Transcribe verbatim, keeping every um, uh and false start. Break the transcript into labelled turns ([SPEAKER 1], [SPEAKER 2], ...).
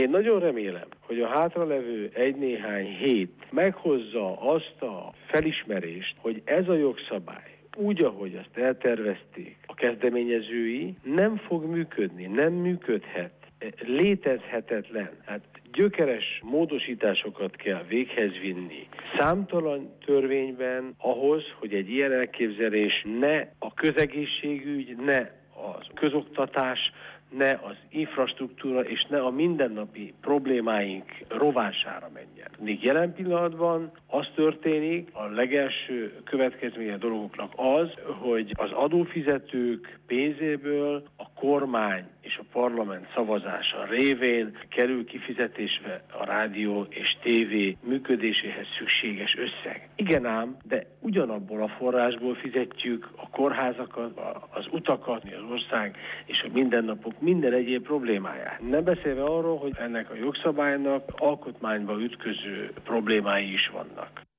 [SPEAKER 1] Én nagyon remélem, hogy a hátralevő egy-néhány hét meghozza azt a felismerést, hogy ez a jogszabály úgy, ahogy azt eltervezték a kezdeményezői, nem fog működni, nem működhet, létezhetetlen. Hát gyökeres módosításokat kell véghez vinni. Számtalan törvényben ahhoz, hogy egy ilyen elképzelés ne a közegészségügy, ne az közoktatás, ne az infrastruktúra és ne a mindennapi problémáink rovására menjen. Míg jelen pillanatban az történik, a legelső következménye a dolgoknak az, hogy az adófizetők pénzéből a kormány és a parlament szavazása révén kerül kifizetésre a rádió és tévé működéséhez szükséges összeg. Igen ám, de ugyanabból a forrásból fizetjük a kórházakat, az utakat, az ország és a mindennapok minden egyéb problémáját. Nem beszélve arról, hogy ennek a jogszabálynak alkotmányba ütköző problémái is vannak.